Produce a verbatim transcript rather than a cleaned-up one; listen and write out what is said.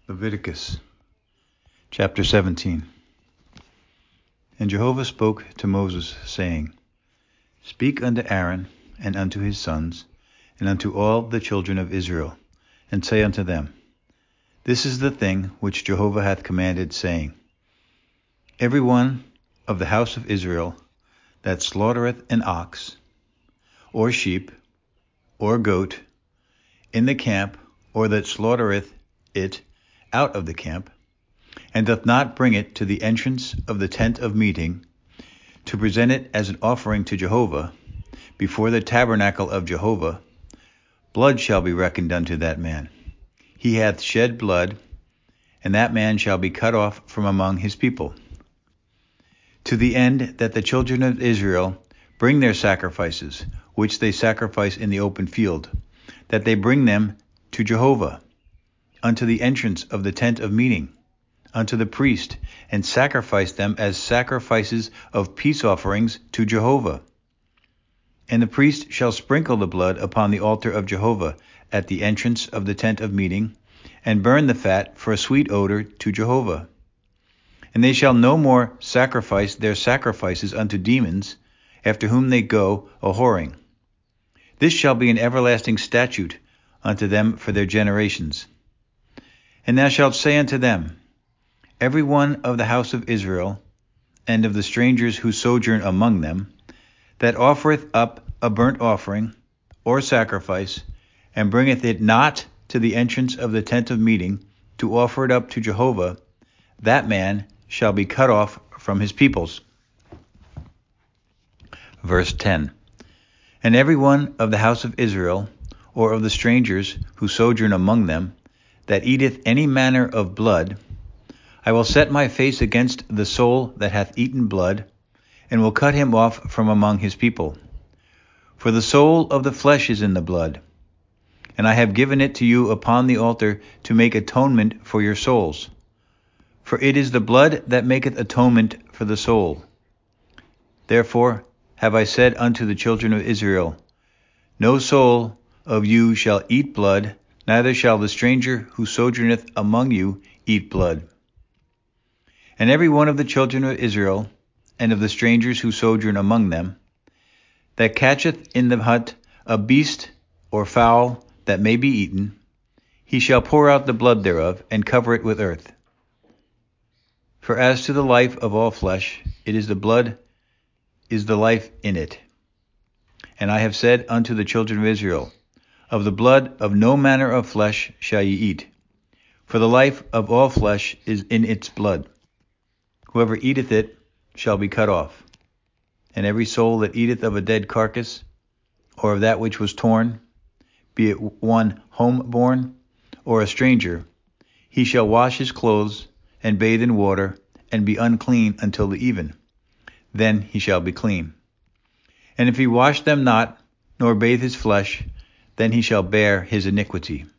Leviticus chapter seventeen. And Jehovah spoke to Moses, saying, Speak unto Aaron and unto his sons, and unto all the children of Israel, and say unto them, This is the thing which Jehovah hath commanded, saying, Every one of the house of Israel that slaughtereth an ox, or sheep, or goat, in the camp, or that slaughtereth it out of the camp, and doth not bring it to the entrance of the tent of meeting, to present it as an offering to Jehovah, before the tabernacle of Jehovah, blood shall be reckoned unto that man. He hath shed blood, and that man shall be cut off from among his people. To the end that the children of Israel bring their sacrifices, which they sacrifice in the open field, that they bring them to Jehovah, unto the entrance of the tent of meeting, unto the priest, and sacrifice them as sacrifices of peace offerings to Jehovah. And the priest shall sprinkle the blood upon the altar of Jehovah at the entrance of the tent of meeting, and burn the fat for a sweet odor to Jehovah. And they shall no more sacrifice their sacrifices unto demons, after whom they go a-whoring. This shall be an everlasting statute unto them for their generations. And thou shalt say unto them, Every one of the house of Israel, and of the strangers who sojourn among them, that offereth up a burnt offering, or sacrifice, and bringeth it not to the entrance of the tent of meeting, to offer it up to Jehovah, that man shall be cut off from his peoples. Verse ten. And every one of the house of Israel, or of the strangers who sojourn among them, that eateth any manner of blood, I will set my face against the soul that hath eaten blood, and will cut him off from among his people. For the soul of the flesh is in the blood, and I have given it to you upon the altar to make atonement for your souls. For it is the blood that maketh atonement for the soul. Therefore have I said unto the children of Israel, No soul of you shall eat blood, neither shall the stranger who sojourneth among you eat blood. And every one of the children of Israel, and of the strangers who sojourn among them, that catcheth in the hut a beast or fowl that may be eaten, he shall pour out the blood thereof, and cover it with earth. For as to the life of all flesh, it is the blood is the life in it. And I have said unto the children of Israel, Of the blood of no manner of flesh shall ye eat, for the life of all flesh is in its blood. Whoever eateth it shall be cut off. And every soul that eateth of a dead carcass, or of that which was torn, be it one home-born or a stranger, he shall wash his clothes, and bathe in water, and be unclean until the even. Then he shall be clean. And if he wash them not, nor bathe his flesh, then he shall bear his iniquity.